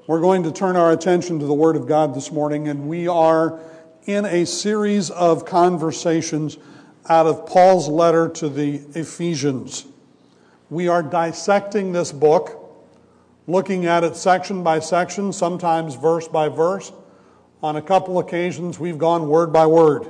We're going to turn our attention to the Word of God this morning, and we are in a series of conversations out of Paul's letter to the Ephesians. We are dissecting this book, looking at it section by section, sometimes verse by verse. On a couple occasions, we've gone word by word.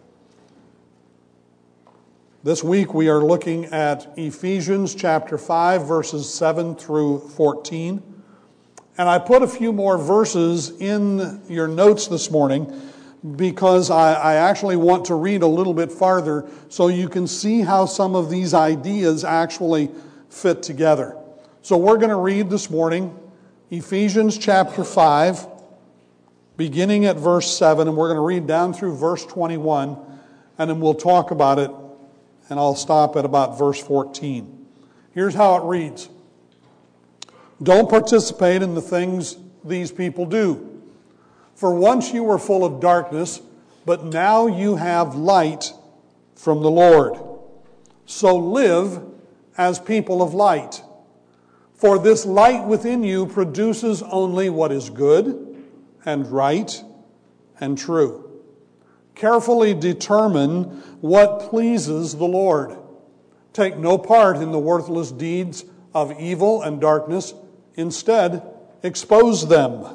This week, we are looking at Ephesians chapter 5, verses 7 through 14. And I put a few more verses in your notes this morning because I actually want to read a little bit farther so you can see how some of these ideas actually fit together. So we're going to read this morning Ephesians chapter 5, beginning at verse 7, and we're going to read down through verse 21, and then we'll talk about it, and I'll stop at about verse 14. Here's how it reads. Don't participate in the things these people do. For once you were full of darkness, but now you have light from the Lord. So live as people of light. For this light within you produces only what is good and right and true. Carefully determine what pleases the Lord. Take no part in the worthless deeds of evil and darkness. Instead, expose them.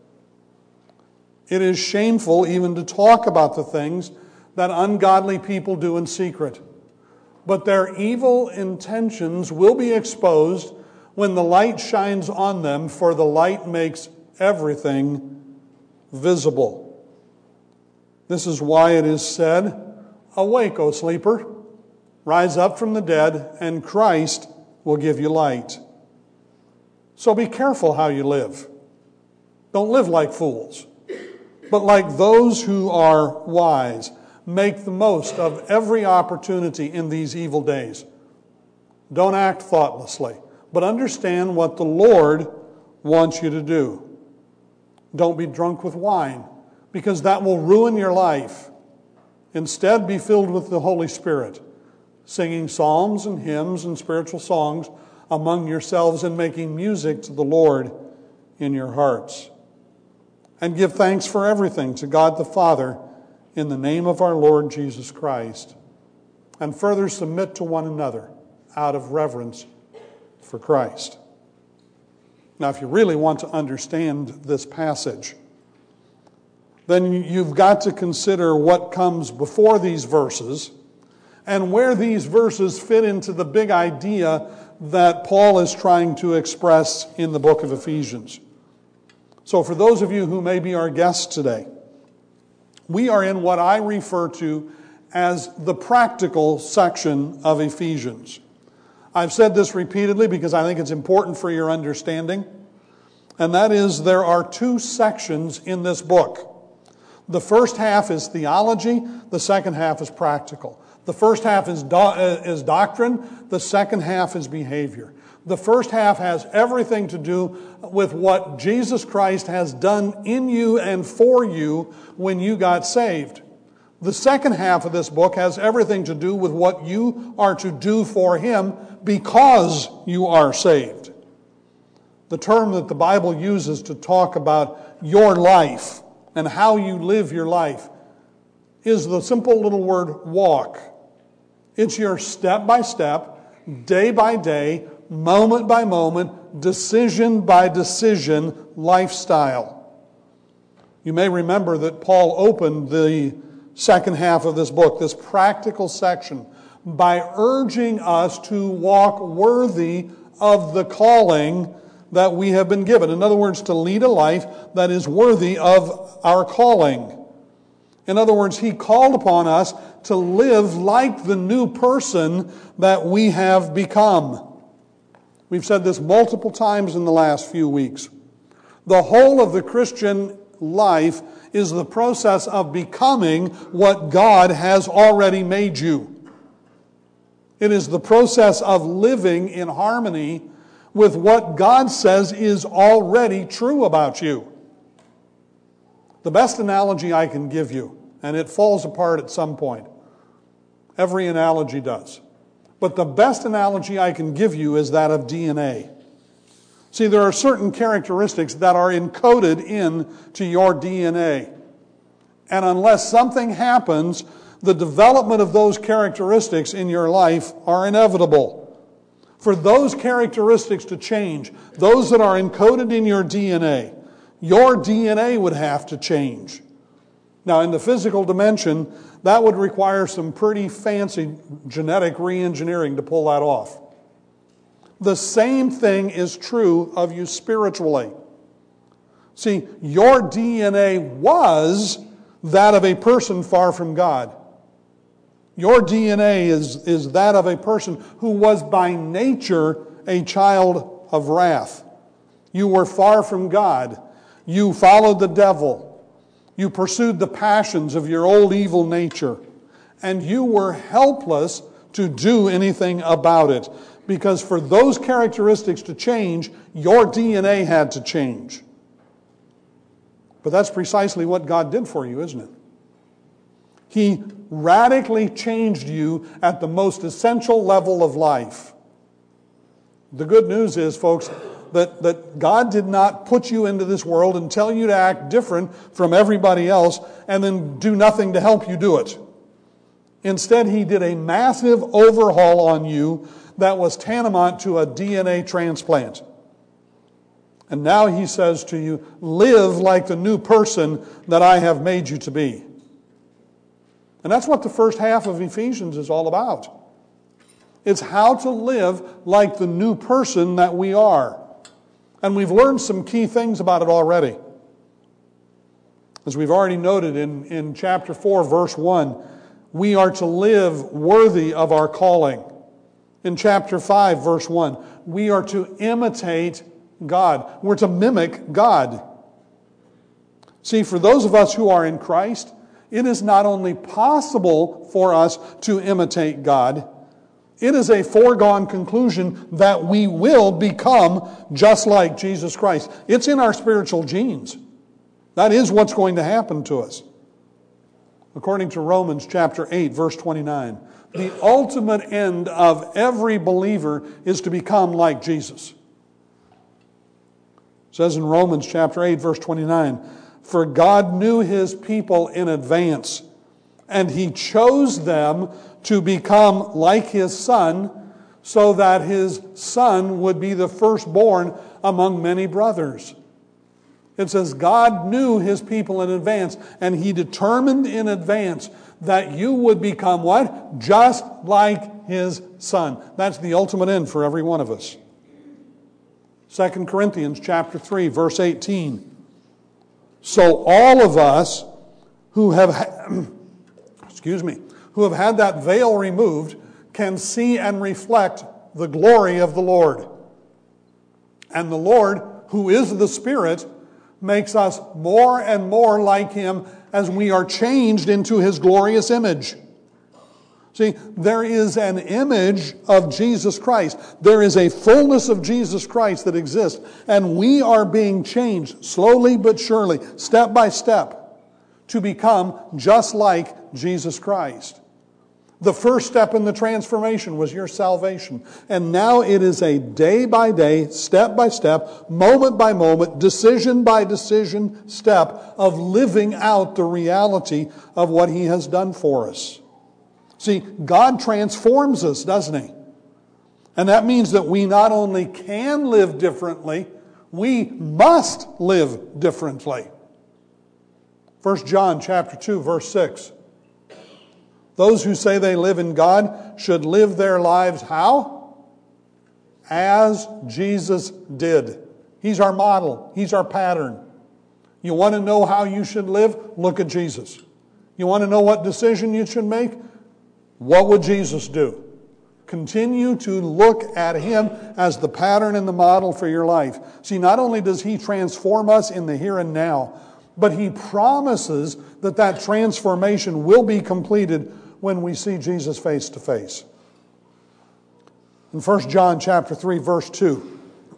It is shameful even to talk about the things that ungodly people do in secret. But their evil intentions will be exposed when the light shines on them, for the light makes everything visible. This is why it is said, "Awake, O sleeper, rise up from the dead, and Christ will give you light." So be careful how you live. Don't live like fools, but like those who are wise. Make the most of every opportunity in these evil days. Don't act thoughtlessly, but understand what the Lord wants you to do. Don't be drunk with wine, because that will ruin your life. Instead, be filled with the Holy Spirit, singing psalms and hymns and spiritual songs among yourselves and making music to the Lord in your hearts. And give thanks for everything to God the Father in the name of our Lord Jesus Christ. And further submit to one another out of reverence for Christ. Now, if you really want to understand this passage, then you've got to consider what comes before these verses and where these verses fit into the big idea that Paul is trying to express in the book of Ephesians. So for those of you who may be our guests today, we are in what I refer to as the practical section of Ephesians. I've said this repeatedly because I think it's important for your understanding, and that is there are two sections in this book. The first half is theology, the second half is practical. The first half is doctrine, the second half is behavior. The first half has everything to do with what Jesus Christ has done in you and for you when you got saved. The second half of this book has everything to do with what you are to do for Him because you are saved. The term that the Bible uses to talk about your life and how you live your life is the simple little word walk. It's your step by step, day by day, moment by moment, decision by decision lifestyle. You may remember that Paul opened the second half of this book, this practical section, by urging us to walk worthy of the calling that we have been given. In other words, to lead a life that is worthy of our calling. In other words, he called upon us to live like the new person that we have become. We've said this multiple times in the last few weeks. The whole of the Christian life is the process of becoming what God has already made you. It is the process of living in harmony with what God says is already true about you. The best analogy I can give you, and it falls apart at some point. Every analogy does. But the best analogy I can give you is that of DNA. See, there are certain characteristics that are encoded into your DNA. And unless something happens, the development of those characteristics in your life are inevitable. For those characteristics to change, those that are encoded in your DNA would have to change. Now, in the physical dimension, that would require some pretty fancy genetic re-engineering to pull that off. The same thing is true of you spiritually. See, your DNA was that of a person far from God. Your DNA is that of a person who was by nature a child of wrath. You were far from God. You followed the devil. You pursued the passions of your old evil nature. And you were helpless to do anything about it. Because for those characteristics to change, your DNA had to change. But that's precisely what God did for you, isn't it? He radically changed you at the most essential level of life. The good news is, folks, that God did not put you into this world and tell you to act different from everybody else and then do nothing to help you do it. Instead, He did a massive overhaul on you that was tantamount to a DNA transplant. And now He says to you, live like the new person that I have made you to be. And that's what the first half of Ephesians is all about. It's how to live like the new person that we are. And we've learned some key things about it already. As we've already noted in chapter 4, verse 1, we are to live worthy of our calling. In chapter 5, verse 1, we are to imitate God. We're to mimic God. See, for those of us who are in Christ, it is not only possible for us to imitate God, it is a foregone conclusion that we will become just like Jesus Christ. It's in our spiritual genes. That is what's going to happen to us. According to Romans chapter 8, verse 29, the ultimate end of every believer is to become like Jesus. It says in Romans chapter 8, verse 29, for God knew His people in advance, and He chose them to become like His Son, so that His Son would be the firstborn among many brothers. It says God knew His people in advance, and He determined in advance that you would become what? Just like His Son. That's the ultimate end for every one of us. 2 Corinthians chapter 3, verse 18. So all of us who have had that veil removed can see and reflect the glory of the Lord. And the Lord, who is the Spirit, makes us more and more like Him as we are changed into His glorious image. See, there is an image of Jesus Christ. There is a fullness of Jesus Christ that exists. And we are being changed slowly but surely, step by step, to become just like Jesus Christ. The first step in the transformation was your salvation. And now it is a day by day, step by step, moment by moment, decision by decision step of living out the reality of what He has done for us. See, God transforms us, doesn't He? And that means that we not only can live differently, we must live differently. 1 John chapter 2, verse 6. Those who say they live in God should live their lives how? As Jesus did. He's our model. He's our pattern. You want to know how you should live? Look at Jesus. You want to know what decision you should make? What would Jesus do? Continue to look at Him as the pattern and the model for your life. See, not only does He transform us in the here and now, but He promises that that transformation will be completed when we see Jesus face to face. In 1 John chapter 3, verse 2,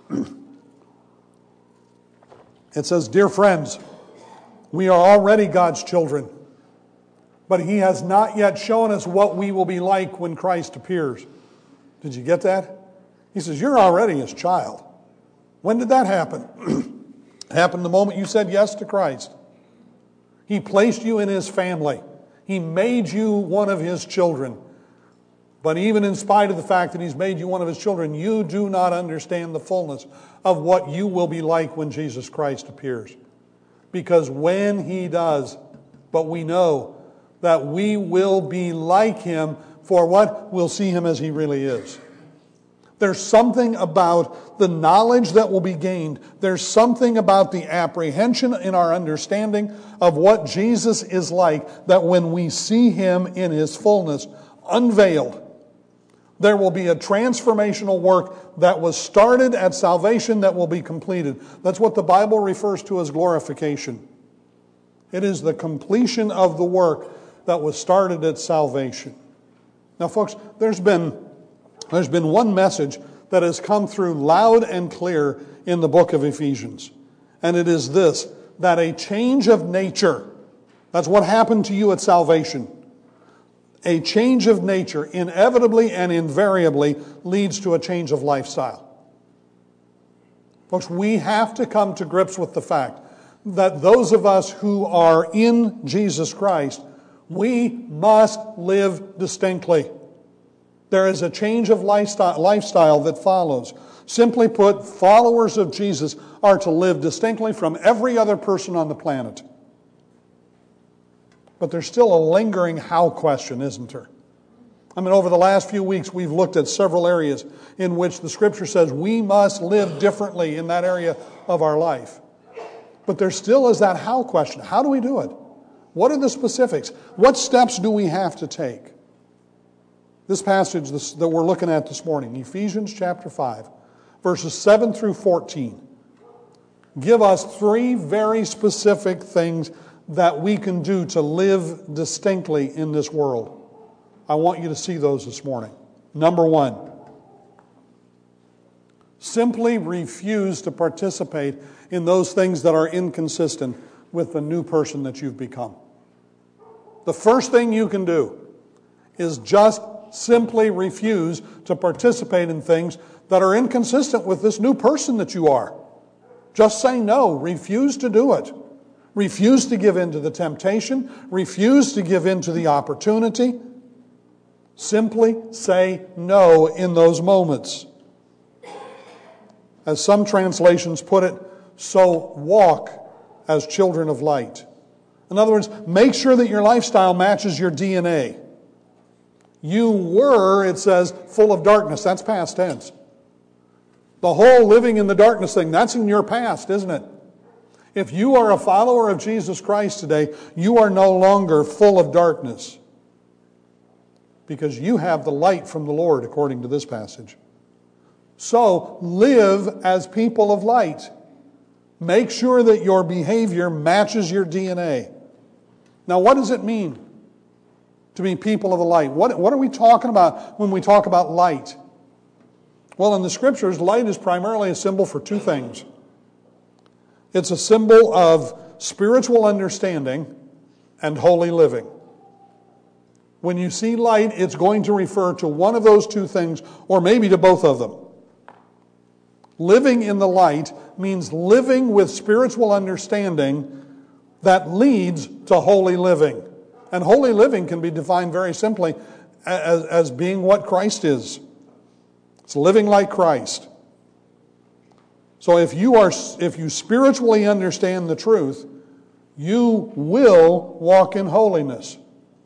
it says, Dear friends, we are already God's children, but He has not yet shown us what we will be like when Christ appears. Did you get that? He says, you're already His child. When did that happen? It happened the moment you said yes to Christ. He placed you in His family. He made you one of His children. But even in spite of the fact that He's made you one of His children, you do not understand the fullness of what you will be like when Jesus Christ appears. Because when He does, but we know that we will be like Him for what? We'll see Him as He really is. There's something about the knowledge that will be gained. There's something about the apprehension in our understanding of what Jesus is like, that when we see Him in His fullness, unveiled, there will be a transformational work that was started at salvation that will be completed. That's what the Bible refers to as glorification. It is the completion of the work that was started at salvation. Now, folks, there's been one message that has come through loud and clear in the book of Ephesians. And it is this, that a change of nature, that's what happened to you at salvation. A change of nature inevitably and invariably leads to a change of lifestyle. Folks, we have to come to grips with the fact that those of us who are in Jesus Christ, we must live distinctly. There is a change of lifestyle that follows. Simply put, followers of Jesus are to live distinctly from every other person on the planet. But there's still a lingering how question, isn't there? I mean, over the last few weeks, we've looked at several areas in which the Scripture says we must live differently in that area of our life. But there still is that how question. How do we do it? What are the specifics? What steps do we have to take? This passage that we're looking at this morning, Ephesians chapter 5, verses 7 through 14, give us three very specific things that we can do to live distinctly in this world. I want you to see those this morning. Number one, simply refuse to participate in those things that are inconsistent with the new person that you've become. The first thing you can do is just simply refuse to participate in things that are inconsistent with this new person that you are. Just say no. Refuse to do it. Refuse to give in to the temptation. Refuse to give in to the opportunity. Simply say no in those moments. As some translations put it, so walk as children of light. In other words, make sure that your lifestyle matches your DNA. You were, it says, full of darkness. That's past tense. The whole living in the darkness thing, that's in your past, isn't it? If you are a follower of Jesus Christ today, you are no longer full of darkness, because you have the light from the Lord, according to this passage. So, live as people of light. Make sure that your behavior matches your DNA. Now, what does it mean to be people of the light? What are we talking about when we talk about light? Well, in the Scriptures, light is primarily a symbol for two things. It's a symbol of spiritual understanding and holy living. When you see light, it's going to refer to one of those two things, or maybe to both of them. Living in the light means living with spiritual understanding that leads to holy living. And holy living can be defined very simply as being what Christ is. It's living like Christ. So if you spiritually understand the truth, you will walk in holiness.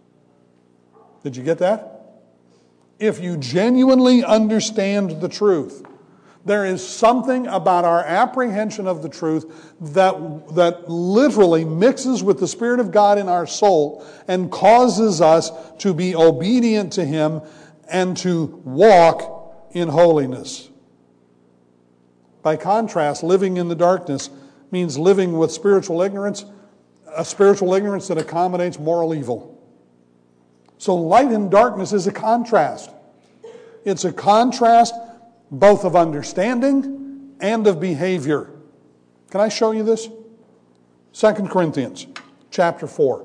Did you get that? If you genuinely understand the truth, there is something about our apprehension of the truth that literally mixes with the Spirit of God in our soul and causes us to be obedient to Him and to walk in holiness. By contrast, living in the darkness means living with spiritual ignorance, a spiritual ignorance that accommodates moral evil. So light and darkness is a contrast. It's a contrast both of understanding and of behavior. Can I show you this? 2 Corinthians chapter 4,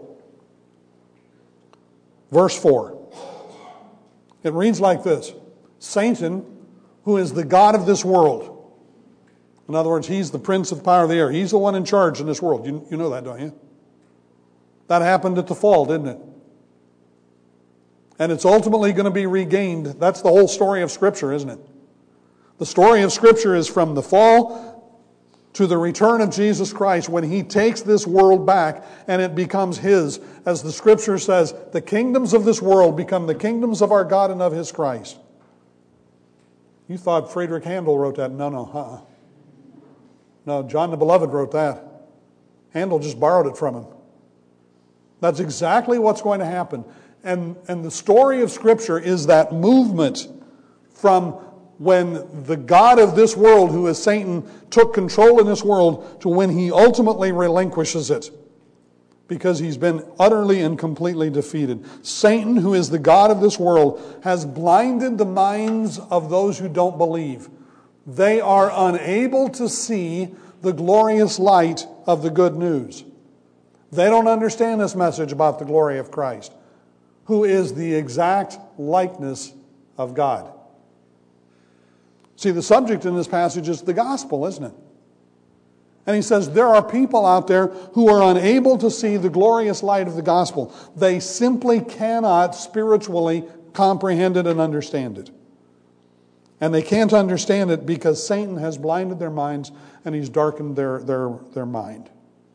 verse 4. It reads like this: Satan, who is the god of this world, In other words, he's the prince of the power of the air. He's the one in charge in this world. You know that, don't you? That happened at the fall, didn't it? And it's ultimately going to be regained. That's the whole story of Scripture, isn't it? The story of Scripture is from the fall to the return of Jesus Christ, when he takes this world back and it becomes his. As the Scripture says, the kingdoms of this world become the kingdoms of our God and of his Christ. You thought Friedrich Handel wrote that. No, No, John the Beloved wrote that. Handel just borrowed it from him. That's exactly what's going to happen. And the story of Scripture is that movement from when the God of this world, who is Satan, took control in this world, to when he ultimately relinquishes it, because he's been utterly and completely defeated. Satan, who is the God of this world, has blinded the minds of those who don't believe. They are unable to see the glorious light of the good news. They don't understand this message about the glory of Christ, who is the exact likeness of God. See, the subject in this passage is the gospel, isn't it? And he says there are people out there who are unable to see the glorious light of the gospel. They simply cannot spiritually comprehend it and understand it. And they can't understand it because Satan has blinded their minds and he's darkened their mind.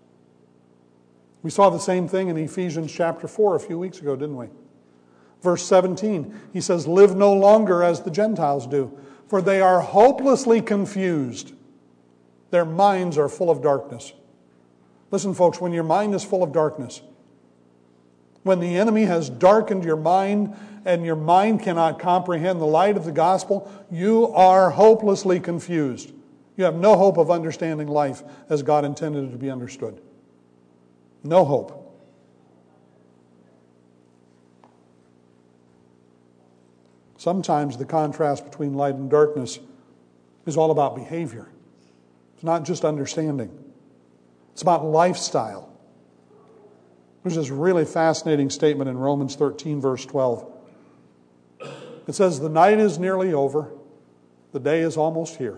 We saw the same thing in Ephesians chapter 4 a few weeks ago, didn't we? Verse 17, he says, "Live no longer as the Gentiles do, for they are hopelessly confused. Their minds are full of darkness." Listen, folks, when your mind is full of darkness, when the enemy has darkened your mind and your mind cannot comprehend the light of the gospel, you are hopelessly confused. You have no hope of understanding life as God intended it to be understood. No hope. Sometimes the contrast between light and darkness is all about behavior. It's not just understanding. It's about lifestyle. There's this really fascinating statement in Romans 13, verse 12. It says, "The night is nearly over, the day is almost here.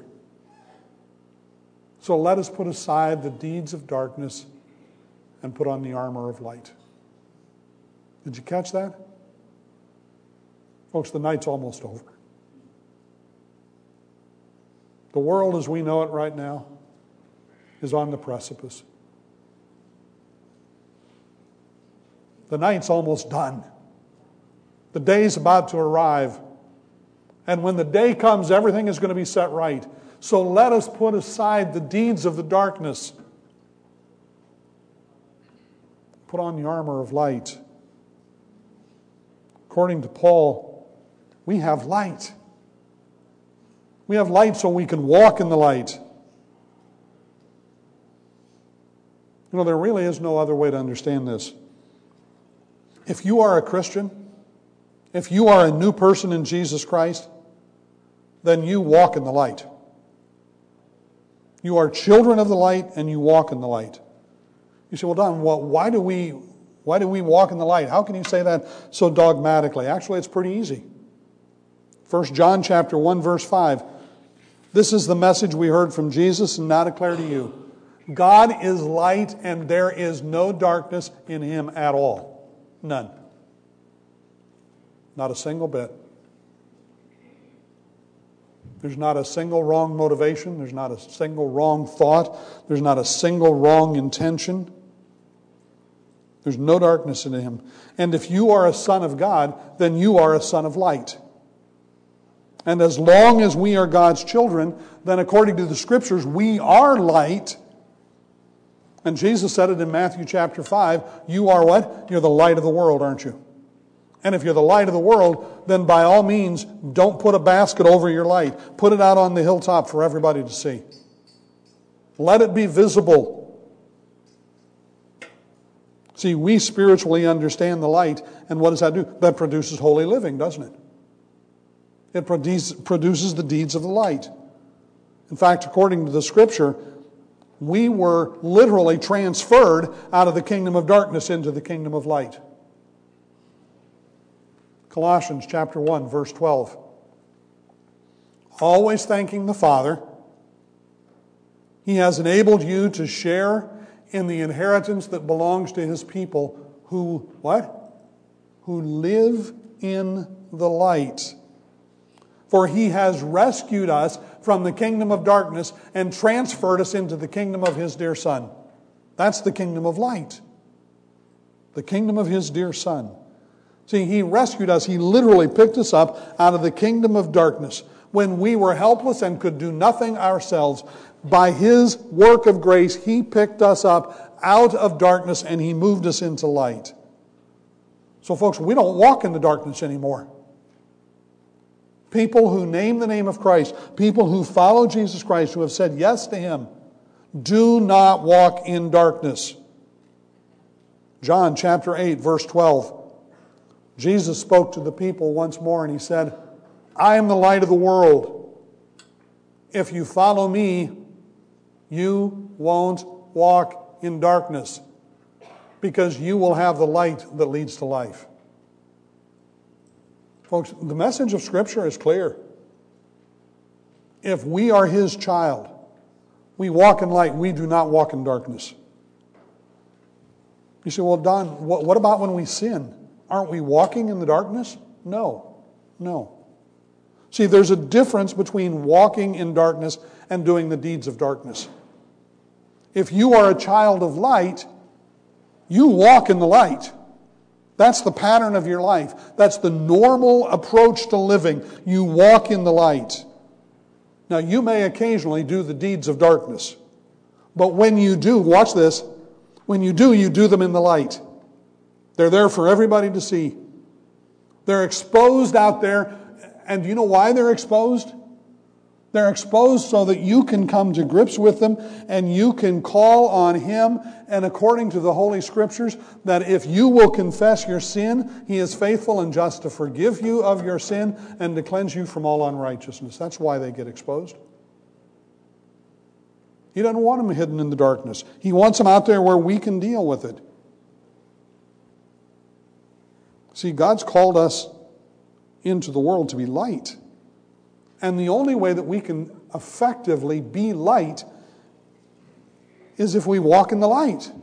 So let us put aside the deeds of darkness and put on the armor of light." Did you catch that? Folks, the night's almost over. The world as we know it right now is on the precipice. The night's almost done. The day's about to arrive. And when the day comes, everything is going to be set right. So let us put aside the deeds of the darkness. Put on the armor of light. According to Paul, we have light. We have light so we can walk in the light. You know, there really is no other way to understand this. If you are a Christian, if you are a new person in Jesus Christ, then you walk in the light. You are children of the light and you walk in the light. You say, well, Don, why do we walk in the light? How can you say that so dogmatically? Actually, it's pretty easy. 1 John chapter 1, verse 5. "This is the message we heard from Jesus and now declare to you. God is light and there is no darkness in him at all." None. Not a single bit. There's not a single wrong motivation. There's not a single wrong thought. There's not a single wrong intention. There's no darkness in him. And if you are a son of God, then you are a son of light. And as long as we are God's children, then according to the Scriptures, we are light. And Jesus said it in Matthew chapter 5, you are what? You're the light of the world, aren't you? And if you're the light of the world, then by all means, don't put a basket over your light. Put it out on the hilltop for everybody to see. Let it be visible. See, we spiritually understand the light, and what does that do? That produces holy living, doesn't it? It produces the deeds of the light. In fact, according to the Scripture, we were literally transferred out of the kingdom of darkness into the kingdom of light. Colossians chapter 1, verse 12. "Always thanking the Father He has enabled you to share in the inheritance that belongs to His people who, what? Who live in the light. For He has rescued us from the kingdom of darkness and transferred us into the kingdom of His dear Son. That's the kingdom of light. The kingdom of His dear Son. See, He rescued us. He literally picked us up out of the kingdom of darkness when we were helpless and could do nothing ourselves. By His work of grace, He picked us up out of darkness and He moved us into light. So folks, we don't walk in the darkness anymore. People who name the name of Christ, people who follow Jesus Christ, who have said yes to Him, do not walk in darkness. John chapter 8, verse 12. Jesus spoke to the people once more and He said, I am the light of the world. If you follow me, you won't walk in darkness, because you will have the light that leads to life. Folks, the message of Scripture is clear. If we are His child, we walk in light, we do not walk in darkness. You say, well, Don, what about when we sin? Aren't we walking in the darkness? No. See, there's a difference between walking in darkness and doing the deeds of darkness. If you are a child of light, you walk in the light. That's the pattern of your life. That's the normal approach to living. You walk in the light. Now, you may occasionally do the deeds of darkness. But when you do, watch this, when you do them in the light. They're there for everybody to see. They're exposed out there. And do you know why they're exposed? They're exposed so that you can come to grips with them and you can call on Him. And according to the Holy Scriptures, that if you will confess your sin, He is faithful and just to forgive you of your sin and to cleanse you from all unrighteousness. That's why they get exposed. He doesn't want them hidden in the darkness. He wants them out there where we can deal with it. See, God's called us into the world to be light. And the only way that we can effectively be light is if we walk in the light.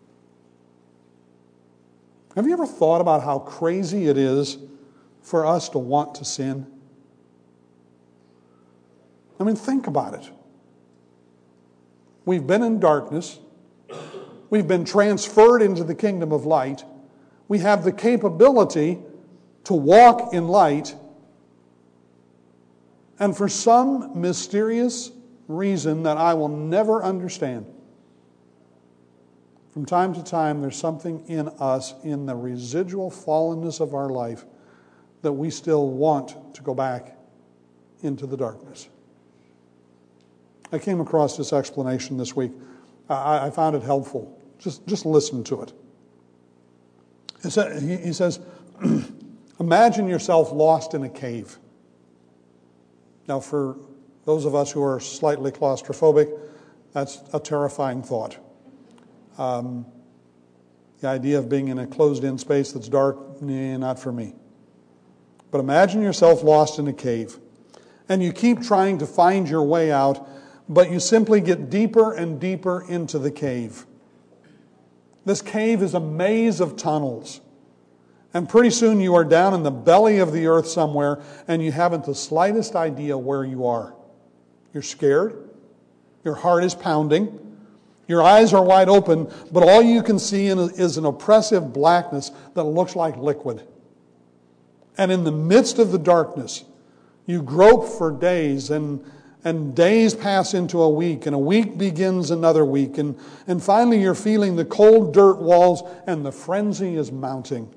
Have you ever thought about how crazy it is for us to want to sin? I mean, think about it. We've been in darkness. We've been transferred into the kingdom of light. We have the capability to walk in light. And for some mysterious reason that I will never understand, from time to time there's something in us, in the residual fallenness of our life, that we still want to go back into the darkness. I came across this explanation this week. I found it helpful. Just listen to it. He says, imagine yourself lost in a cave. Now, for those of us who are slightly claustrophobic, that's a terrifying thought. The idea of being in a closed-in space that's dark, not for me. But imagine yourself lost in a cave, and you keep trying to find your way out, but you simply get deeper and deeper into the cave. This cave is a maze of tunnels. And pretty soon you are down in the belly of the earth somewhere and you haven't the slightest idea where you are. You're scared. Your heart is pounding. Your eyes are wide open, but all you can see is an oppressive blackness that looks like liquid. And in the midst of the darkness, you grope for days, and days pass into a week, and a week begins another week. And finally you're feeling the cold dirt walls, and the frenzy is mounting.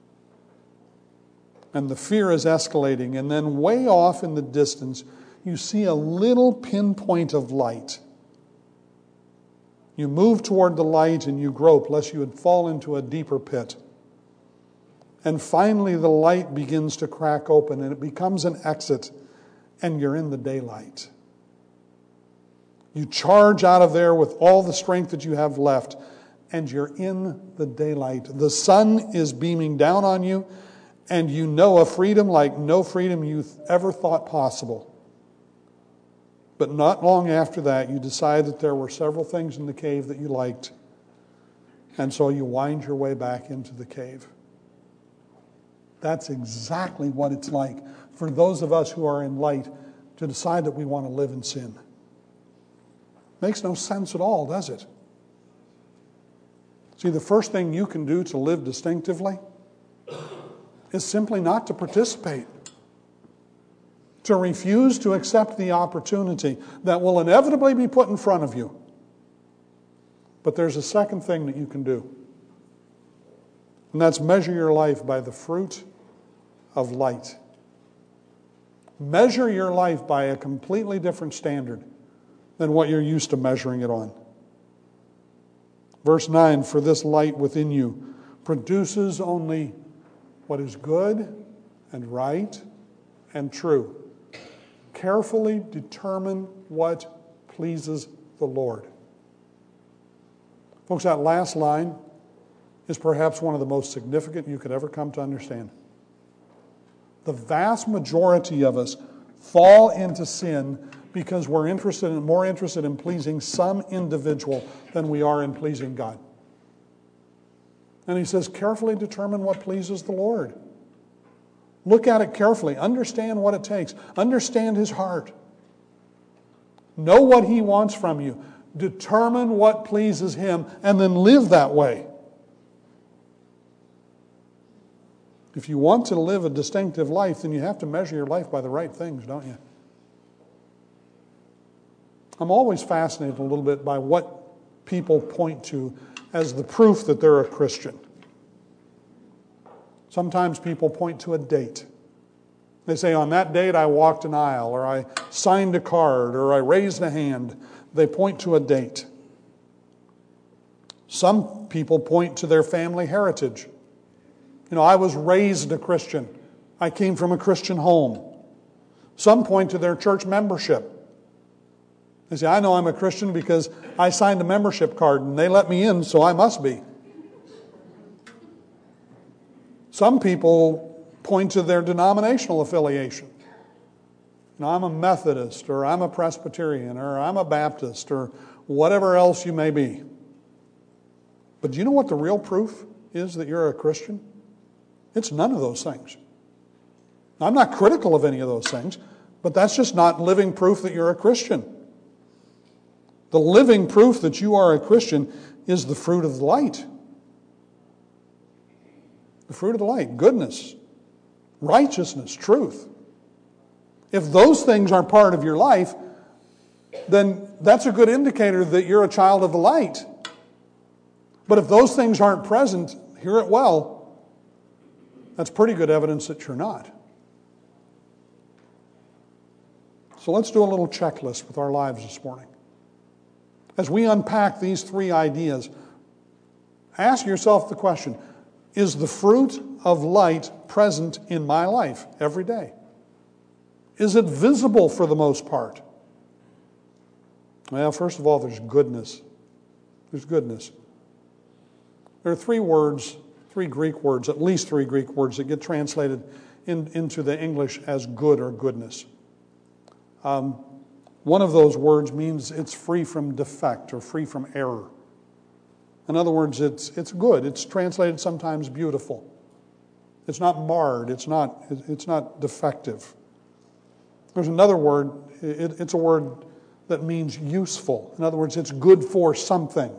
And the fear is escalating. And then way off in the distance, you see a little pinpoint of light. You move toward the light and you grope lest you would fall into a deeper pit. And finally the light begins to crack open and it becomes an exit and you're in the daylight. You charge out of there with all the strength that you have left and you're in the daylight. The sun is beaming down on you. And you know a freedom like no freedom you ever thought possible. But not long after that, you decide that there were several things in the cave that you liked. And so you wind your way back into the cave. That's exactly what it's like for those of us who are in light to decide that we want to live in sin. Makes no sense at all, does it? See, the first thing you can do to live distinctively is simply not to participate. To refuse to accept the opportunity that will inevitably be put in front of you. But there's a second thing that you can do. And that's measure your life by the fruit of light. Measure your life by a completely different standard than what you're used to measuring it on. Verse 9, for this light within you produces only what is good and right and true. Carefully determine what pleases the Lord. Folks, that last line is perhaps one of the most significant you could ever come to understand. The vast majority of us fall into sin because we're more interested in pleasing some individual than we are in pleasing God. And he says, carefully determine what pleases the Lord. Look at it carefully. Understand what it takes. Understand his heart. Know what he wants from you. Determine what pleases him and then live that way. If you want to live a distinctive life, then you have to measure your life by the right things, don't you? I'm always fascinated a little bit by what people point to as the proof that they're a Christian. Sometimes people point to a date. They say, on that date I walked an aisle, or I signed a card, or I raised a hand. They point to a date. Some people point to their family heritage. I was raised a Christian. I came from a Christian home. Some point to their church membership. They say, I know I'm a Christian because I signed a membership card and they let me in, so I must be. Some people point to their denominational affiliation. I'm a Methodist, or I'm a Presbyterian, or I'm a Baptist, or whatever else you may be. But do you know what the real proof is that you're a Christian? It's none of those things. I'm not critical of any of those things, but that's just not living proof that you're a Christian. The living proof that you are a Christian is the fruit of the light. The fruit of the light, goodness, righteousness, truth. If those things are part of your life, then that's a good indicator that you're a child of the light. But if those things aren't present, hear it well, that's pretty good evidence that you're not. So let's do a little checklist with our lives this morning. As we unpack these three ideas, ask yourself the question, is the fruit of light present in my life every day? Is it visible for the most part? Well, first of all, there's goodness. There's goodness. There are three Greek words, at least three Greek words that get translated into the English as good or goodness. One of those words means it's free from defect or free from error. In other words, it's good. It's translated sometimes beautiful. It's not marred. It's not defective. There's another word. It's a word that means useful. In other words, it's good for something.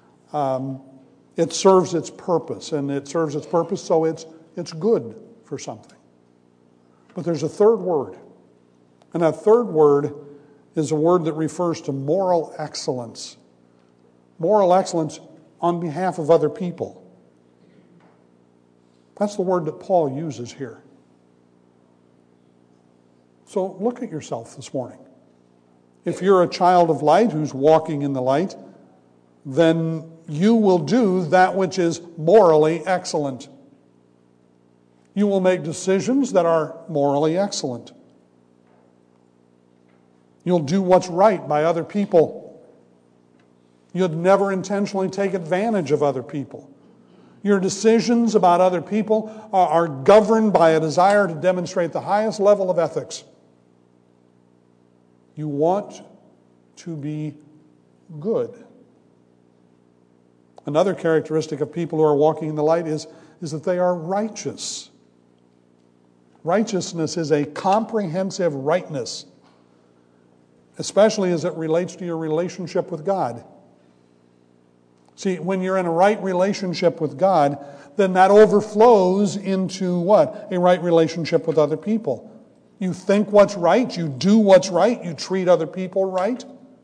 It serves its purpose, and it serves its purpose, so it's good for something. But there's a third word, and that third word is a word that refers to moral excellence. Moral excellence on behalf of other people. That's the word that Paul uses here. So look at yourself this morning. If you're a child of light who's walking in the light, then you will do that which is morally excellent. You will make decisions that are morally excellent. You'll do what's right by other people. You'll never intentionally take advantage of other people. Your decisions about other people are governed by a desire to demonstrate the highest level of ethics. You want to be good. Another characteristic of people who are walking in the light is that they are righteous. Righteousness is a comprehensive rightness, especially as it relates to your relationship with God. See, when you're in a right relationship with God, then that overflows into what? A right relationship with other people. You think what's right, you do what's right, you treat other people right.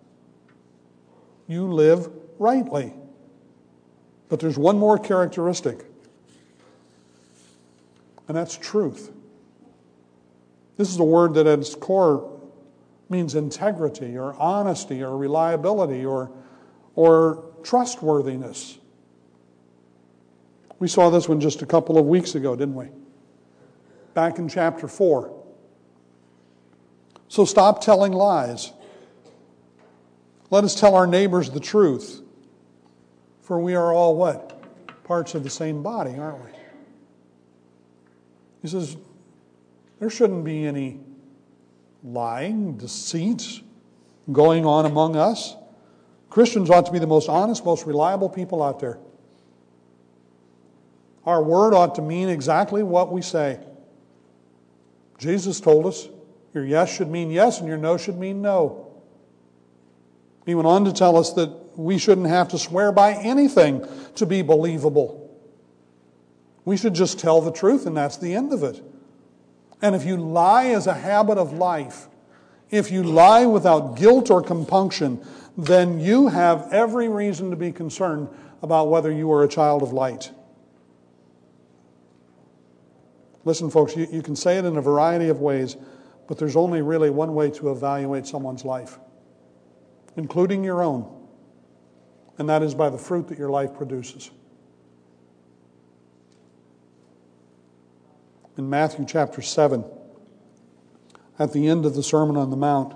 You live rightly. But there's one more characteristic, and that's truth. This is a word that at its core means integrity or honesty or reliability or trustworthiness. We saw this one just a couple of weeks ago, didn't we? Back in chapter 4. So stop telling lies. Let us tell our neighbors the truth. For we are all what? Parts of the same body, aren't we? He says, there shouldn't be any lying, deceit going on among us. Christians ought to be the most honest, most reliable people out there. Our word ought to mean exactly what we say. Jesus told us your yes should mean yes and your no should mean no. He went on to tell us that we shouldn't have to swear by anything to be believable. We should just tell the truth, and that's the end of it. And if you lie as a habit of life, if you lie without guilt or compunction, then you have every reason to be concerned about whether you are a child of light. Listen, folks, you can say it in a variety of ways, but there's only really one way to evaluate someone's life, including your own. And that is by the fruit that your life produces. In Matthew chapter 7, at the end of the Sermon on the Mount,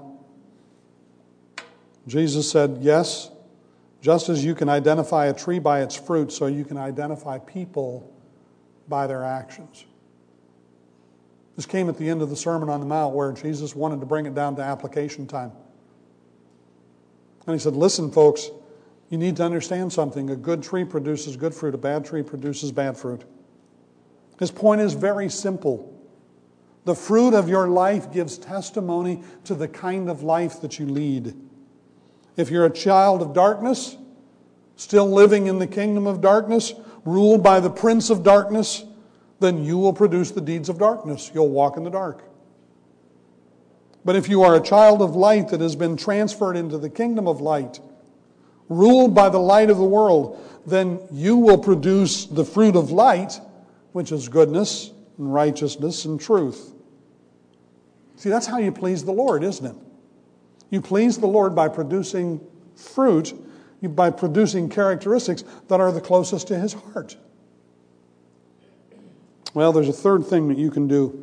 Jesus said, yes, just as you can identify a tree by its fruit, so you can identify people by their actions. This came at the end of the Sermon on the Mount where Jesus wanted to bring it down to application time. And he said, listen, folks, you need to understand something. A good tree produces good fruit. A bad tree produces bad fruit. His point is very simple. The fruit of your life gives testimony to the kind of life that you lead. If you're a child of darkness, still living in the kingdom of darkness, ruled by the prince of darkness, then you will produce the deeds of darkness. You'll walk in the dark. But if you are a child of light that has been transferred into the kingdom of light, ruled by the light of the world, then you will produce the fruit of light, which is goodness and righteousness and truth. See, that's how you please the Lord, isn't it? You please the Lord by producing fruit, by producing characteristics that are the closest to His heart. Well, there's a third thing that you can do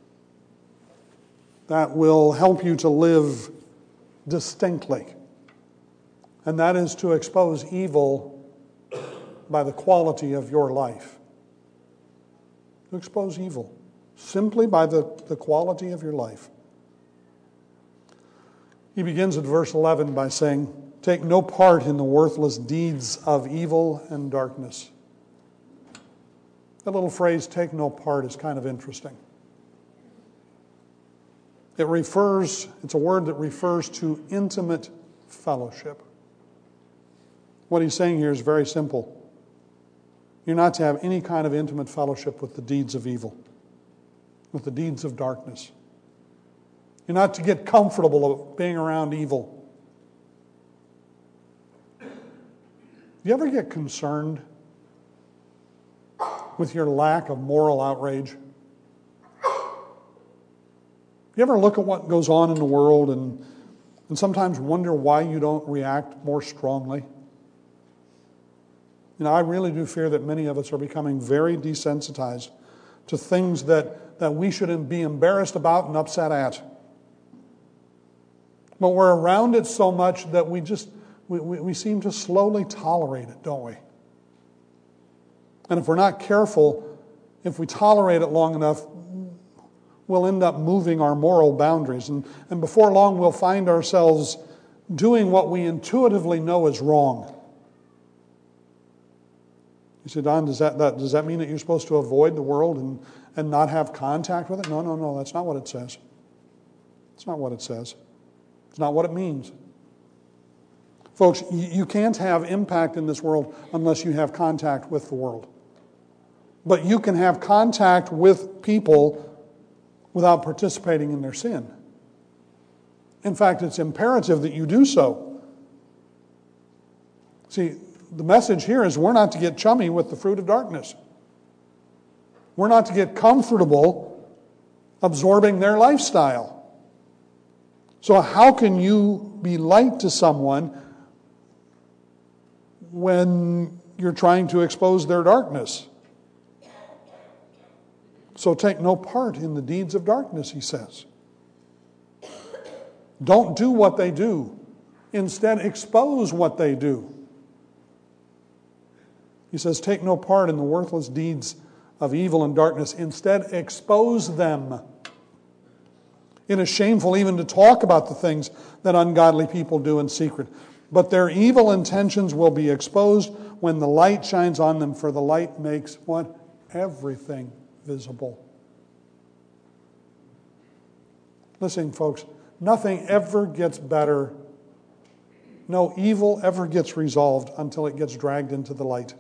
that will help you to live distinctly. And that is to expose evil by the quality of your life. To expose evil simply by the quality of your life. He begins at verse 11 by saying, take no part in the worthless deeds of evil and darkness. That little phrase, take no part, is kind of interesting. It's a word that refers to intimate fellowship. What he's saying here is very simple. You're not to have any kind of intimate fellowship with the deeds of evil, with the deeds of darkness. You're not to get comfortable being around evil. Do you ever get concerned with your lack of moral outrage? You ever look at what goes on in the world and sometimes wonder why you don't react more strongly? You know, I really do fear that many of us are becoming very desensitized to things that we shouldn't be embarrassed about and upset at. But we're around it so much that we seem to slowly tolerate it, don't we? And if we're not careful, if we tolerate it long enough, we'll end up moving our moral boundaries. And before long, we'll find ourselves doing what we intuitively know is wrong. You say, Don, does that mean that you're supposed to avoid the world and not have contact with it? No, that's not what it says. It's not what it says. It's not what it means. Folks, you can't have impact in this world unless you have contact with the world. But you can have contact with people without participating in their sin. In fact, it's imperative that you do so. See, the message here is we're not to get chummy with the fruit of darkness. We're not to get comfortable absorbing their lifestyle. So how can you be light to someone when you're trying to expose their darkness? So take no part in the deeds of darkness, he says. Don't do what they do. Instead, expose what they do. He says, take no part in the worthless deeds of evil and darkness. Instead, expose them. It is shameful even to talk about the things that ungodly people do in secret. But their evil intentions will be exposed when the light shines on them, for the light makes what? Everything visible. Listen, folks, nothing ever gets better. No evil ever gets resolved until it gets dragged into the light.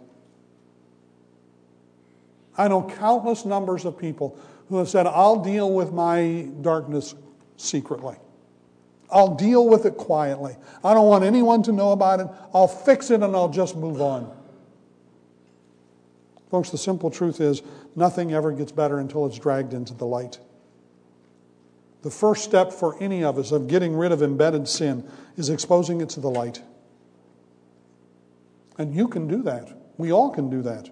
I know countless numbers of people who have said, I'll deal with my darkness secretly. I'll deal with it quietly. I don't want anyone to know about it. I'll fix it and I'll just move on. Folks, the simple truth is nothing ever gets better until it's dragged into the light. The first step for any of us of getting rid of embedded sin is exposing it to the light. And you can do that. We all can do that.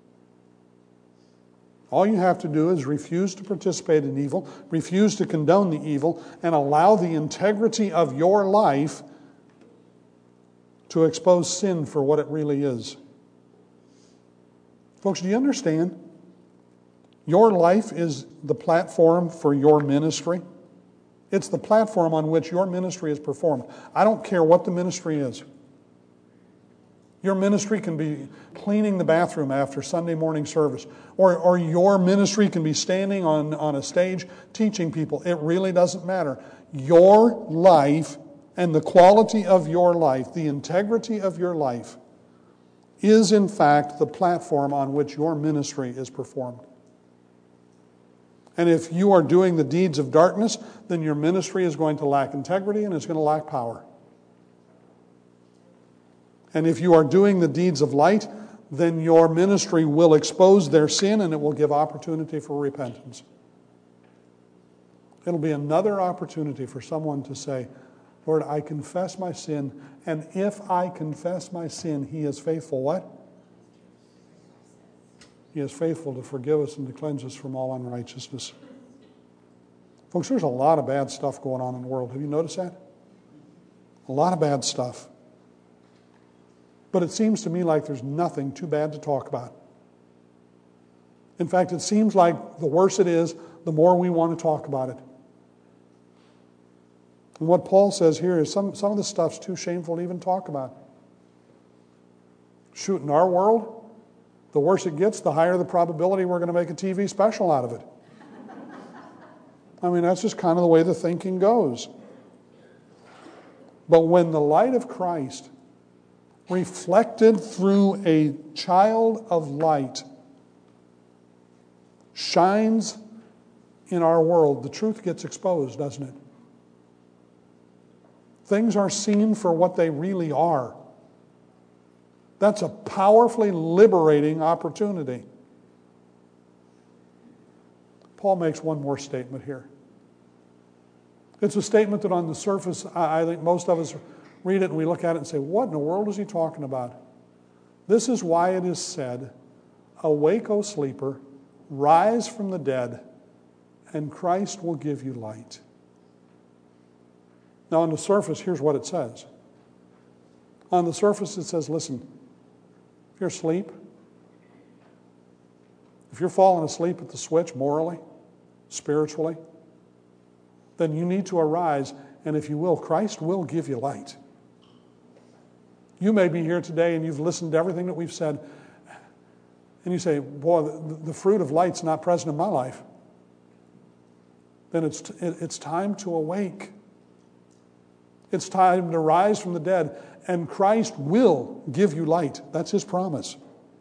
All you have to do is refuse to participate in evil, refuse to condone the evil, and allow the integrity of your life to expose sin for what it really is. Folks, do you understand? Your life is the platform for your ministry. It's the platform on which your ministry is performed. I don't care what the ministry is. Your ministry can be cleaning the bathroom after Sunday morning service. Or your ministry can be standing on a stage teaching people. It really doesn't matter. Your life and the quality of your life, the integrity of your life, is in fact the platform on which your ministry is performed. And if you are doing the deeds of darkness, then your ministry is going to lack integrity and it's going to lack power. And if you are doing the deeds of light, then your ministry will expose their sin and it will give opportunity for repentance. It'll be another opportunity for someone to say, Lord, I confess my sin, and if I confess my sin, He is faithful, what? He is faithful to forgive us and to cleanse us from all unrighteousness. Folks, there's a lot of bad stuff going on in the world. Have you noticed that? A lot of bad stuff. But it seems to me like there's nothing too bad to talk about. In fact, it seems like the worse it is, the more we want to talk about it. And what Paul says here is some of this stuff's too shameful to even talk about. Shoot, in our world, the worse it gets, the higher the probability we're going to make a TV special out of it. I mean, that's just kind of the way the thinking goes. But when the light of Christ, reflected through a child of light, shines in our world, the truth gets exposed, doesn't it? Things are seen for what they really are. That's a powerfully liberating opportunity. Paul makes one more statement here. It's a statement that on the surface, I think most of us read it and we look at it and say, what in the world is he talking about? This is why it is said, awake, O sleeper, rise from the dead, and Christ will give you light. Now on the surface, here's what it says. On the surface it says, listen, if you're asleep, if you're falling asleep at the switch morally, spiritually, then you need to arise, and if you will, Christ will give you light. You may be here today and you've listened to everything that we've said, and you say, boy, the fruit of light's not present in my life. Then it's time to awake. It's time to rise from the dead, and Christ will give you light. That's His promise.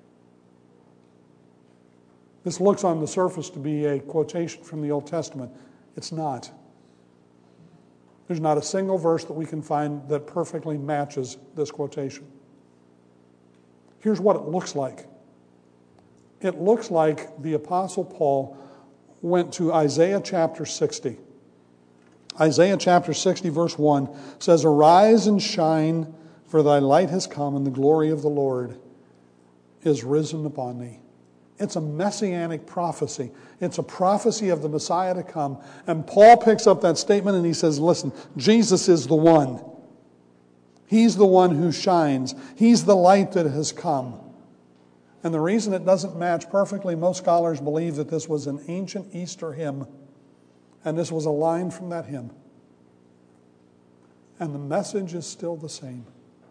This looks on the surface to be a quotation from the Old Testament. It's not. There's not a single verse that we can find that perfectly matches this quotation. Here's what it looks like. It looks like the Apostle Paul went to Isaiah chapter 60. Isaiah chapter 60 verse 1 says, "Arise and shine, for thy light has come, and the glory of the Lord is risen upon thee." It's a messianic prophecy. It's a prophecy of the Messiah to come. And Paul picks up that statement and he says, listen, Jesus is the one. He's the one who shines. He's the light that has come. And the reason it doesn't match perfectly, most scholars believe that this was an ancient Easter hymn, and this was a line from that hymn. And the message is still the same.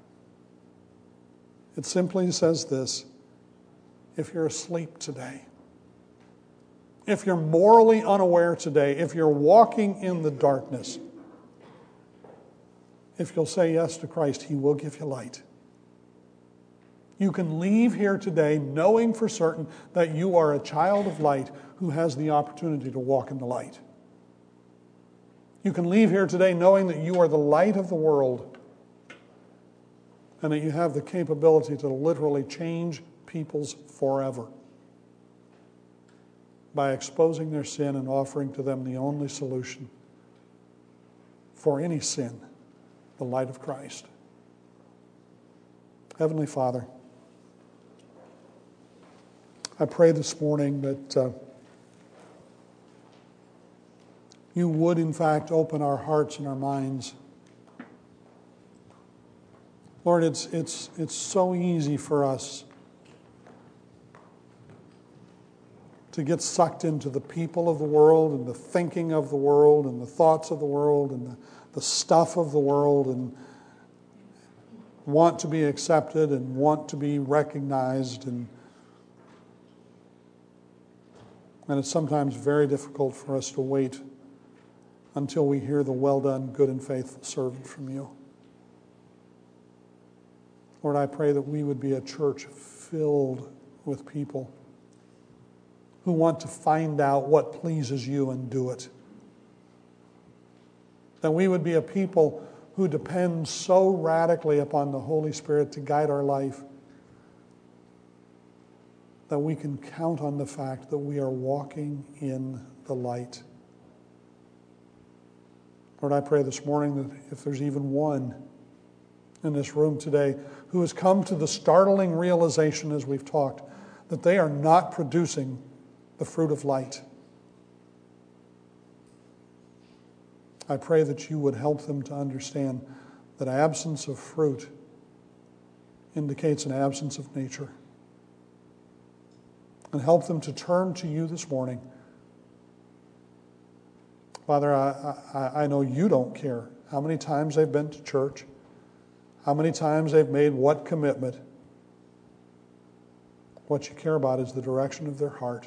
It simply says this: if you're asleep today, if you're morally unaware today, if you're walking in the darkness, if you'll say yes to Christ, He will give you light. You can leave here today knowing for certain that you are a child of light who has the opportunity to walk in the light. You can leave here today knowing that you are the light of the world and that you have the capability to literally change peoples forever by exposing their sin and offering to them the only solution for any sin, the light of Christ. Heavenly Father, I pray this morning that You would in fact open our hearts and our minds. Lord, it's so easy for us to get sucked into the people of the world and the thinking of the world and the thoughts of the world and the stuff of the world and want to be accepted and want to be recognized. And it's sometimes very difficult for us to wait until we hear the "well done, good and faithful servant" from You. Lord, I pray that we would be a church filled with people who want to find out what pleases You and do it. That we would be a people who depend so radically upon the Holy Spirit to guide our life that we can count on the fact that we are walking in the light. Lord, I pray this morning that if there's even one in this room today who has come to the startling realization as we've talked that they are not producing the fruit of light, I pray that You would help them to understand that absence of fruit indicates an absence of nature. And help them to turn to You this morning. Father, I know You don't care how many times they've been to church, how many times they've made what commitment. What You care about is the direction of their heart.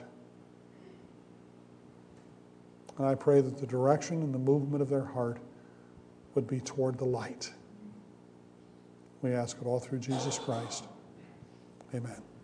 And I pray that the direction and the movement of their heart would be toward the light. We ask it all through Jesus Christ. Amen.